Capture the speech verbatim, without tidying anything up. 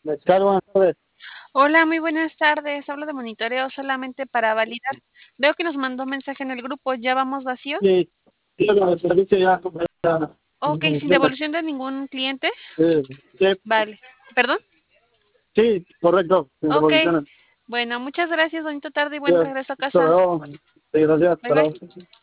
Claro, buenas tardes. Hola, muy buenas tardes. Hablo de monitoreo solamente para validar. Veo que nos mandó mensaje en el grupo. ¿Ya vamos vacíos? Sí, sí, con el servicio ya completa Ok, sin completa. devolución de ningún cliente. Eh, sí, Vale. ¿Perdón? sí, correcto, sin Ok. devoluciones. Bueno, muchas gracias. Bonita tarde y Sí, buen regreso a hasta casa. luego. Sí, gracias, Bye hasta bye. luego.